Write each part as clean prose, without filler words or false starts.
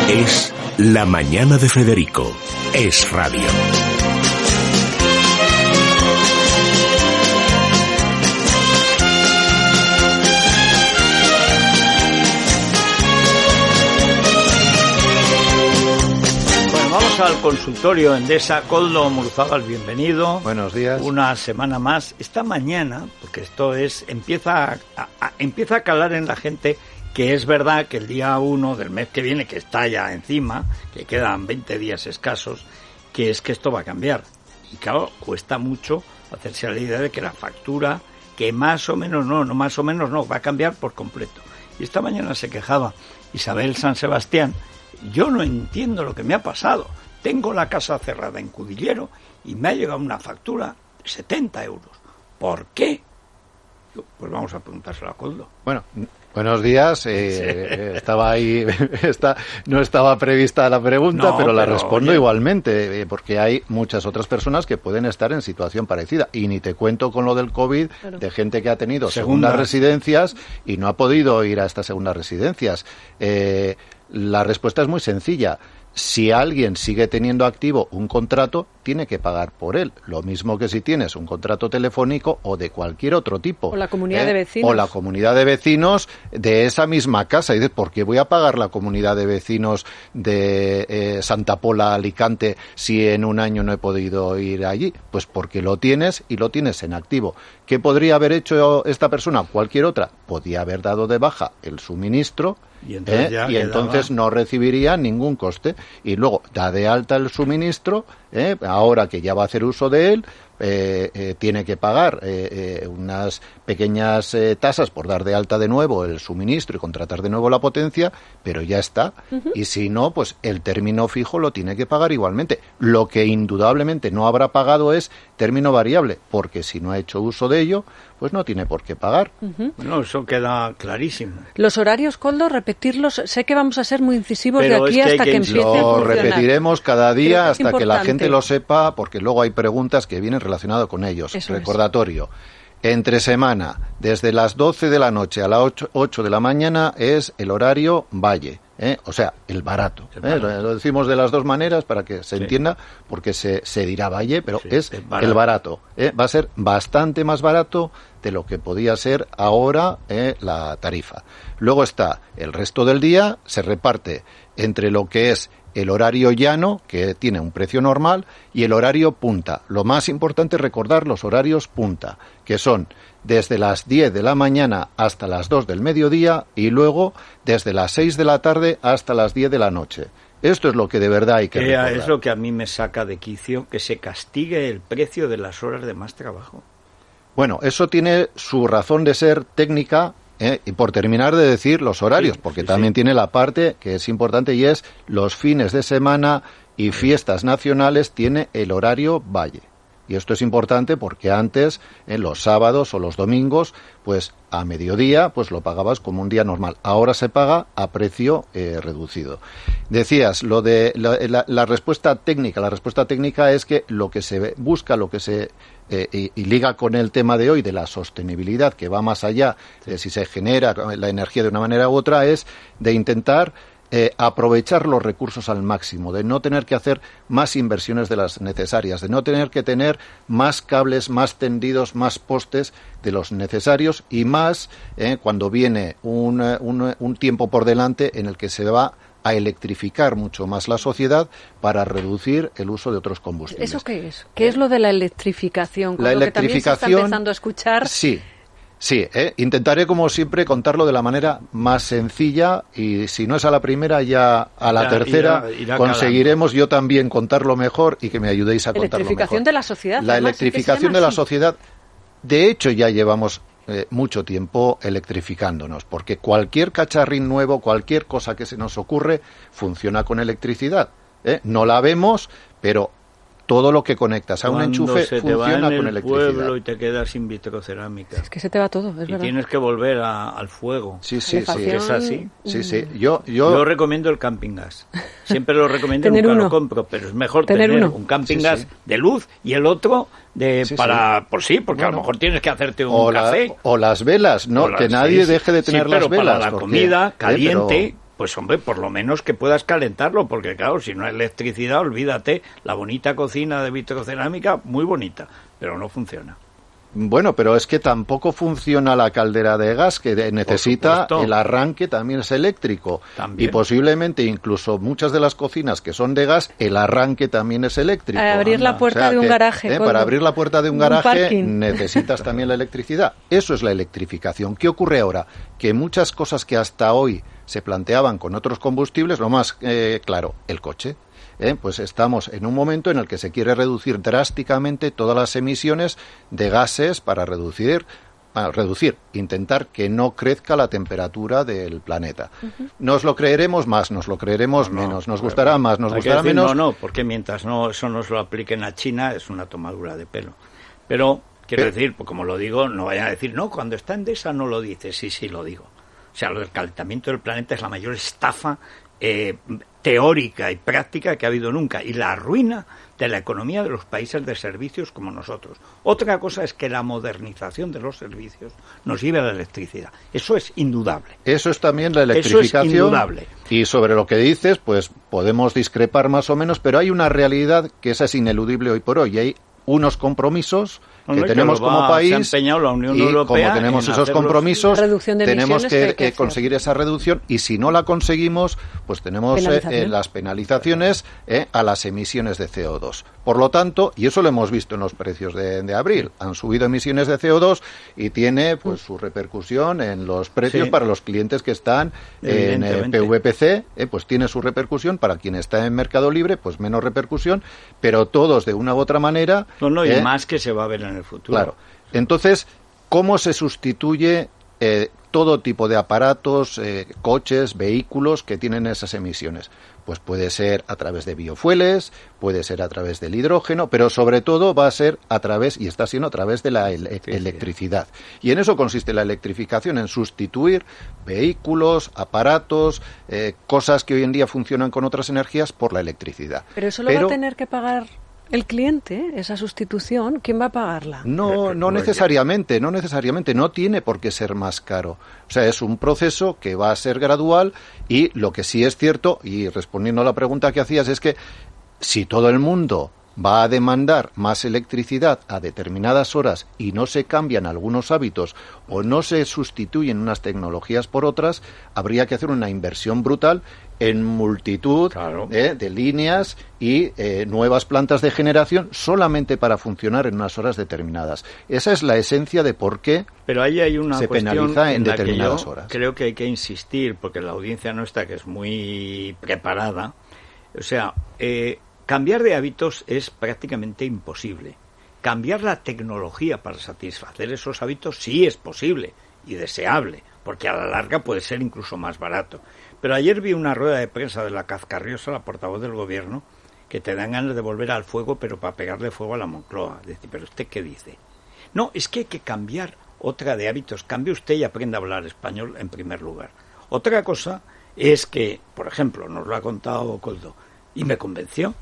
Es La Mañana de Federico. Es radio. Al consultorio Endesa. Koldo Muruzábal, bienvenido. Buenos días. Una semana más. Esta mañana, porque esto empieza a calar en la gente que es verdad que el día 1 del mes que viene, que está ya encima, que quedan 20 días escasos, que es que esto va a cambiar. Y claro, cuesta mucho hacerse a la idea de que la factura, que más o menos no, va a cambiar por completo. Y esta mañana se quejaba Isabel San Sebastián. Yo no entiendo lo que me ha pasado. Tengo la casa cerrada en Cudillero y me ha llegado una factura de 70 euros. ¿Por qué? Pues vamos a preguntárselo a Koldo. Bueno, buenos días. Estaba ahí, no estaba prevista la pregunta, pero la respondo igualmente, porque hay muchas otras personas que pueden estar en situación parecida. Y ni te cuento con lo del COVID, claro, de gente que ha tenido segundas residencias y no ha podido ir a estas segundas residencias. La respuesta es muy sencilla. Si alguien sigue teniendo activo un contrato, tiene que pagar por él. Lo mismo que si tienes un contrato telefónico o de cualquier otro tipo. O la comunidad de vecinos. O la comunidad de vecinos de esa misma casa. Y dices, ¿por qué voy a pagar la comunidad de vecinos de Santa Pola, Alicante, si en un año no he podido ir allí? Pues porque lo tienes y lo tienes en activo. ¿Qué podría haber hecho esta persona? Cualquier otra. Podía haber dado de baja el suministro. Y entonces no recibiría ningún coste. Y luego da de alta el suministro, ahora que ya va a hacer uso de él, tiene que pagar unas pequeñas tasas por dar de alta de nuevo el suministro y contratar de nuevo la potencia, pero ya está. Uh-huh. Y si no, pues el término fijo lo tiene que pagar igualmente. Lo que indudablemente no habrá pagado es término variable, porque si no ha hecho uso de ello, pues no tiene por qué pagar. Uh-huh. Bueno, eso queda clarísimo. Los horarios, Koldo, repetirlos, sé que vamos a ser muy incisivos pero de aquí hasta que empiece a funcionar. Lo repetiremos cada día hasta que la gente lo sepa, porque luego hay preguntas que vienen relacionadas con ellos. Eso recordatorio. Entre semana, desde las 12 de la noche a las 8 de la mañana es el horario valle, o sea, el barato. Lo decimos de las dos maneras para que se entienda, porque se dirá valle, pero es el barato. Va a ser bastante más barato de lo que podía ser ahora la tarifa. Luego está el resto del día, se reparte entre lo que es el horario llano, que tiene un precio normal, y el horario punta. Lo más importante es recordar los horarios punta, que son desde las 10 de la mañana hasta las 2 del mediodía y luego desde las 6 de la tarde hasta las 10 de la noche. Esto es lo que de verdad hay que recordar. Es lo que a mí me saca de quicio, que se castigue el precio de las horas de más trabajo. Bueno, eso tiene su razón de ser técnica. Y por terminar de decir los horarios, porque también tiene la parte que es importante y es los fines de semana y fiestas nacionales tiene el horario valle. Y esto es importante porque antes, en los sábados o los domingos, pues a mediodía, pues lo pagabas como un día normal. Ahora se paga a precio reducido. Decías, lo de la respuesta técnica. La respuesta técnica es que lo que se busca, lo que se y liga con el tema de hoy de la sostenibilidad, que va más allá de si se genera la energía de una manera u otra, es de intentar aprovechar los recursos al máximo, de no tener que hacer más inversiones de las necesarias, de no tener que tener más cables, más tendidos, más postes de los necesarios y más cuando viene un tiempo por delante en el que se va a electrificar mucho más la sociedad para reducir el uso de otros combustibles. ¿Eso qué es? ¿Qué es lo de la electrificación? La electrificación, que también se está empezando a escuchar. Sí, intentaré como siempre contarlo de la manera más sencilla y si no es a la primera ya a la tercera irá conseguiremos calando. Yo también contarlo mejor y que me ayudéis a contarlo mejor. La electrificación de la sociedad. La electrificación de la sociedad, de hecho ya llevamos mucho tiempo electrificándonos, porque cualquier cacharrín nuevo, cualquier cosa que se nos ocurre, funciona con electricidad. No la vemos, pero todo lo que conectas a un enchufe funciona con electricidad. Pueblo y te quedas sin vitrocerámica. Es que se te va todo, es verdad. Y tienes que volver al fuego. Sí. Es así. Sí. Yo recomiendo el camping gas. Siempre lo recomiendo, nunca lo compro, pero es mejor tener un camping gas de luz y el otro porque bueno, a lo mejor tienes que hacerte un café. O las velas, ¿no? Que nadie deje de tener las velas. Para la comida caliente, Pues hombre, por lo menos que puedas calentarlo, porque claro, si no hay electricidad, olvídate, la bonita cocina de vitrocerámica, muy bonita, pero no funciona. Bueno, pero es que tampoco funciona la caldera de gas, que necesita el arranque, también es eléctrico. También. Y posiblemente incluso muchas de las cocinas que son de gas, el arranque también es eléctrico. Para abrir la puerta de un garaje. Para abrir la puerta de un garaje necesitas también la electricidad. Eso es la electrificación. ¿Qué ocurre ahora? Que muchas cosas que hasta hoy se planteaban con otros combustibles, lo más claro, el coche. Pues estamos en un momento en el que se quiere reducir drásticamente todas las emisiones de gases para reducir, intentar que no crezca la temperatura del planeta. Nos lo creeremos más, nos lo creeremos menos, nos gustará más, nos gustará menos. No, porque mientras eso no se lo apliquen a China es una tomadura de pelo. Pero, quiero decir, pues como lo digo, no vayan a decir, no, cuando está Endesa no lo dice. Sí, lo digo. O sea, lo del calentamiento del planeta es la mayor estafa teórica y práctica que ha habido nunca, y la ruina de la economía de los países de servicios como nosotros. Otra cosa es que la modernización de los servicios nos lleve a la electricidad. Eso es indudable. Eso es también la electrificación. Eso es indudable. Y sobre lo que dices, pues podemos discrepar más o menos, pero hay una realidad que esa es ineludible hoy por hoy. Hay unos compromisos que tenemos como país, se ha empeñado la Unión Europea, como tenemos esos compromisos, tenemos que conseguir esa reducción, y si no la conseguimos, pues tenemos las penalizaciones a las emisiones de CO2. Por lo tanto, y eso lo hemos visto en los precios de abril, han subido emisiones de CO2 y tiene pues su repercusión en los precios para los clientes que están en PVPC, pues tiene su repercusión. Para quien está en Mercado Libre, pues menos repercusión, pero todos de una u otra manera. Y más que se va a ver en el futuro. Claro. Entonces, ¿cómo se sustituye todo tipo de aparatos, coches, vehículos que tienen esas emisiones? Pues puede ser a través de biofueles, puede ser a través del hidrógeno, pero sobre todo va a ser a través, y está siendo a través de la electricidad. Y en eso consiste la electrificación, en sustituir vehículos, aparatos, cosas que hoy en día funcionan con otras energías por la electricidad. Pero eso lo va a tener que pagar el cliente, esa sustitución. ¿Quién va a pagarla? No necesariamente, no tiene por qué ser más caro. O sea, es un proceso que va a ser gradual, y lo que sí es cierto, y respondiendo a la pregunta que hacías, es que si todo el mundo va a demandar más electricidad a determinadas horas y no se cambian algunos hábitos o no se sustituyen unas tecnologías por otras, habría que hacer una inversión brutal en multitud de líneas y nuevas plantas de generación solamente para funcionar en unas horas determinadas. Esa es la esencia de por qué se penaliza en determinadas horas. Creo que hay que insistir, porque la audiencia nuestra, que es muy preparada, o sea, cambiar de hábitos es prácticamente imposible. Cambiar la tecnología para satisfacer esos hábitos sí es posible y deseable, porque a la larga puede ser incluso más barato. Pero ayer vi una rueda de prensa de la Cazcarriosa, la portavoz del gobierno, que te dan ganas de volver al fuego, pero para pegarle fuego a la Moncloa. Decir, ¿pero usted qué dice? No, es que hay que cambiar otra de hábitos. Cambie usted y aprenda a hablar español en primer lugar. Otra cosa es que, por ejemplo, nos lo ha contado Coldo, y me convenció,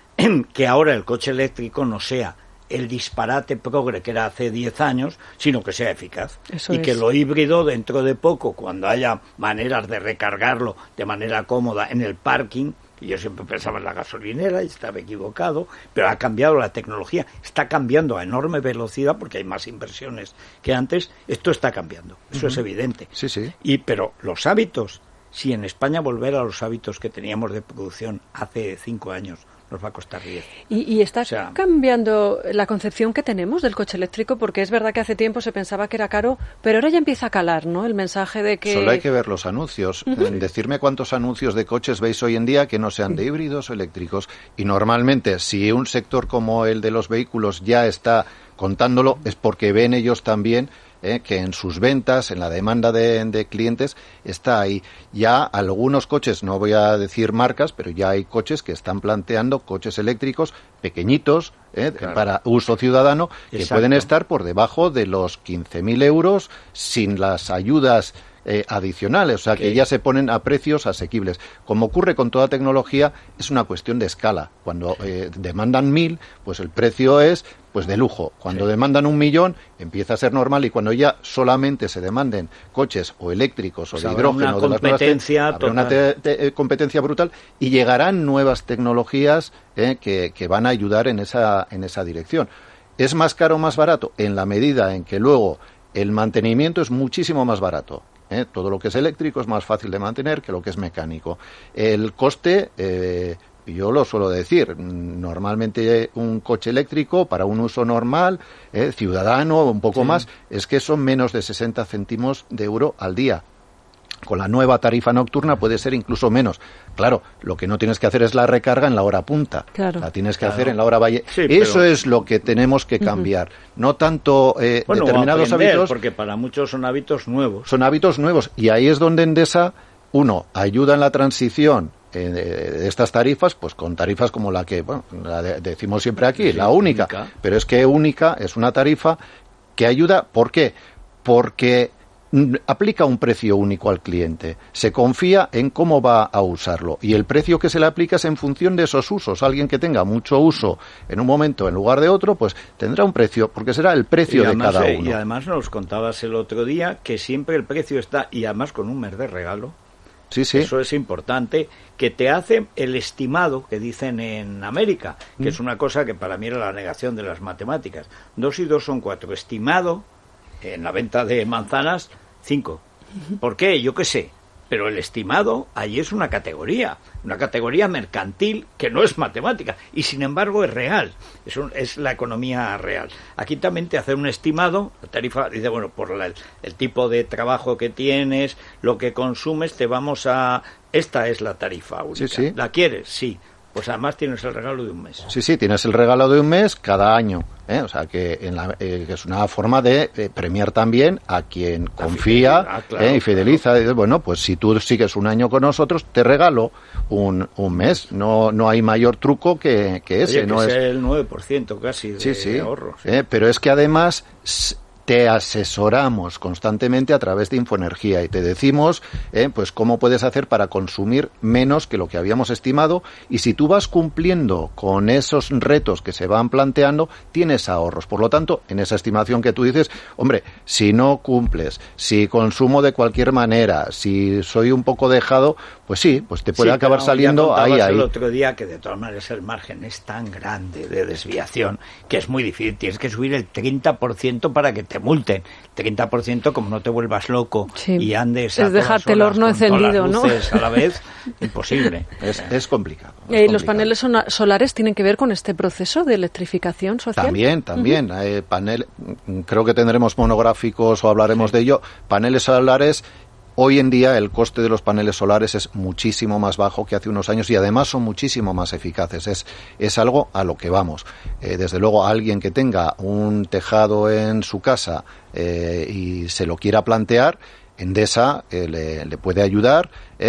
que ahora el coche eléctrico no sea el disparate progre que era hace 10 años, sino que sea eficaz. Que lo híbrido, dentro de poco, cuando haya maneras de recargarlo de manera cómoda en el parking, y yo siempre pensaba en la gasolinera y estaba equivocado, pero ha cambiado la tecnología, está cambiando a enorme velocidad porque hay más inversiones que antes. Esto está cambiando, eso es evidente. Sí. Pero los hábitos, si en España volver a los hábitos que teníamos de producción hace 5 años, nos va a costar 10. Y está cambiando la concepción que tenemos del coche eléctrico, porque es verdad que hace tiempo se pensaba que era caro, pero ahora ya empieza a calar, ¿no? El mensaje de que... Solo hay que ver los anuncios. Decirme cuántos anuncios de coches veis hoy en día que no sean de híbridos o eléctricos. Y normalmente, si un sector como el de los vehículos ya está contándolo, es porque ven ellos también que en sus ventas, en la demanda de clientes, está ahí. Ya algunos coches, no voy a decir marcas, pero ya hay coches que están planteando coches eléctricos pequeñitos, para uso ciudadano, que pueden estar por debajo de los 15.000 euros, sin las ayudas adicionales, o sea que ya se ponen a precios asequibles. Como ocurre con toda tecnología, es una cuestión de escala. Cuando demandan 1.000, pues el precio es pues de lujo. Cuando demandan 1.000.000, empieza a ser normal, y cuando ya solamente se demanden coches o eléctricos o de hidrógeno, habrá una competencia brutal, y llegarán nuevas tecnologías que van a ayudar en esa dirección. ¿Es más caro o más barato? En la medida en que luego el mantenimiento es muchísimo más barato. Todo lo que es eléctrico es más fácil de mantener que lo que es mecánico. El coste, yo lo suelo decir, normalmente un coche eléctrico para un uso normal, ciudadano, un poco más, es que son menos de 60 céntimos de euro al día. Con la nueva tarifa nocturna puede ser incluso menos. Claro, lo que no tienes que hacer es la recarga en la hora punta. Claro. La tienes que hacer en la hora valle. Sí, eso es lo que tenemos que cambiar. No tanto determinados hábitos. Porque para muchos son hábitos nuevos. Son hábitos nuevos. Y ahí es donde Endesa, ayuda en la transición de estas tarifas, pues con tarifas como la que, decimos siempre aquí, la única. Pero es que única es una tarifa que ayuda. ¿Por qué? Porque aplica un precio único al cliente, se confía en cómo va a usarlo, y el precio que se le aplica es en función de esos usos. Alguien que tenga mucho uso en un momento en lugar de otro, pues tendrá un precio, porque será el precio de cada uno. Y además nos contabas el otro día que siempre el precio está, y además con un mes de regalo. Sí. Eso es importante, que te hace el estimado que dicen en América, que es una cosa que para mí era la negación de las matemáticas. 2 y 2 son 4. Estimado en la venta de manzanas, 5. ¿Por qué? Yo qué sé. Pero el estimado allí es una categoría mercantil que no es matemática, y sin embargo es real, es la economía real. Aquí también te hace un estimado, la tarifa dice, bueno, por el tipo de trabajo que tienes, lo que consumes, esta es la tarifa única. Sí. ¿La quieres? Sí. Pues además tienes el regalo de un mes. Sí, tienes el regalo de un mes cada año. O sea, que es una forma de premiar también a quien confía y fideliza. Claro. Bueno, pues si tú sigues un año con nosotros, te regalo un mes. No hay mayor truco que ese. Oye, no es es el 9% casi de ahorro. Sí. Pero es que además te asesoramos constantemente a través de Infoenergía y te decimos pues cómo puedes hacer para consumir menos que lo que habíamos estimado, y si tú vas cumpliendo con esos retos que se van planteando, tienes ahorros. Por lo tanto, en esa estimación que tú dices, hombre, si no cumples, si consumo de cualquier manera, si soy un poco dejado, pues sí, pues te puede acabar saliendo ahí. El otro día que de todas maneras el margen es tan grande de desviación que es muy difícil. Tienes que subir el 30% para que te multen. 30%, como no te vuelvas loco y andes a dejarte el horno encendido, ¿no? A la vez, imposible. Es complicado. ¿Los paneles solares tienen que ver con este proceso de electrificación social? También. Creo que tendremos monográficos o hablaremos de ello. Paneles solares. Hoy en día el coste de los paneles solares es muchísimo más bajo que hace unos años, y además son muchísimo más eficaces. Es algo a lo que vamos. Desde luego, alguien que tenga un tejado en su casa y se lo quiera plantear, Endesa le puede ayudar.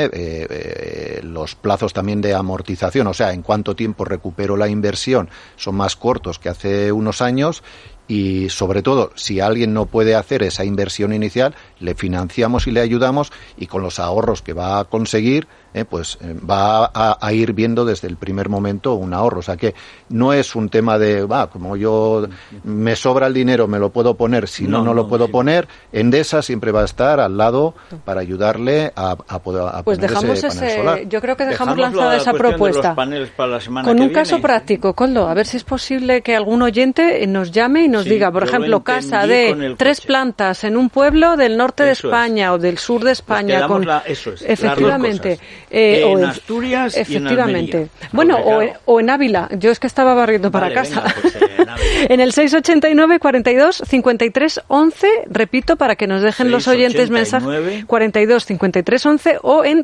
Los plazos también de amortización, o sea, en cuánto tiempo recupero la inversión, son más cortos que hace unos años. Y sobre todo, si alguien no puede hacer esa inversión inicial, le financiamos y le ayudamos, y con los ahorros que va a conseguir, pues va a ir viendo desde el primer momento un ahorro. O sea que no es un tema de, como yo me sobra el dinero, me lo puedo poner, si no lo puedo poner. Endesa siempre va a estar al lado para ayudarle a poder pues poner dejamos ese panel solar. Yo creo que dejamos lanzada esa propuesta. Con un caso práctico, Koldo, a ver si es posible que algún oyente nos llame y nos diga, por ejemplo, casa de 3 plantas en un pueblo del norte de España o del sur de España. Efectivamente. En Asturias y en Almería. Bueno, o en Ávila. Yo es que estaba barriendo para casa. Venga, pues en el 689 42 53 11, repito, para que nos dejen los oyentes mensajes, 42 53 11, o en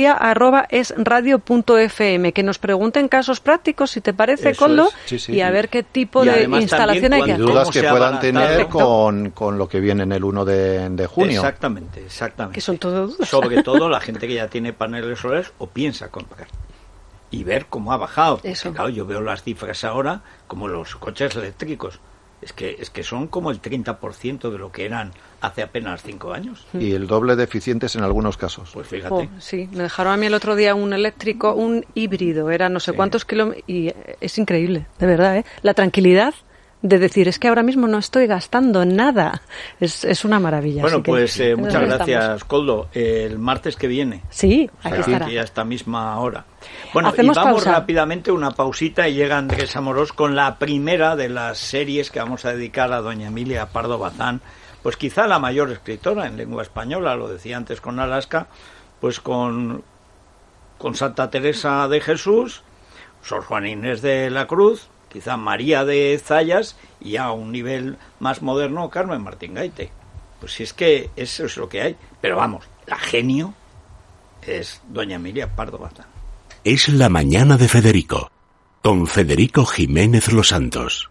tuenergia@esradio.fm, que nos pregunten casos prácticos, si te parece, Koldo, y a ver qué tipo de instalación hay que hacer. Dudas que puedan tener con lo que viene en el 1 de junio. Exactamente. Que son todo dudas. Sobre todo la gente que ya tiene paneles solares o piensa comprar. Y ver cómo ha bajado. Porque, claro, yo veo las cifras ahora como los coches eléctricos. es que son como el 30% de lo que eran hace apenas 5 años. Y el doble de eficientes en algunos casos. Pues fíjate. Sí, me dejaron a mí el otro día un eléctrico, un híbrido, era no sé cuántos kilómetros, y es increíble, de verdad, ¿eh? La tranquilidad de decir, es que ahora mismo no estoy gastando nada. Es una maravilla. Bueno, pues muchas gracias, Koldo. El martes que viene. Sí, aquí estará. Aquí a esta misma hora. Bueno, hacemos y vamos rápidamente una pausita y llega Andrés Amorós con la primera de las series que vamos a dedicar a doña Emilia Pardo Bazán, pues quizá la mayor escritora en lengua española, lo decía antes con Alaska, pues con Santa Teresa de Jesús, Sor Juana Inés de la Cruz, quizá María de Zayas y a un nivel más moderno Carmen Martín Gaite. Pues si es que eso es lo que hay. Pero vamos, la genio es doña Emilia Pardo Bazán. Es la mañana de Federico, con Federico Jiménez Los Santos.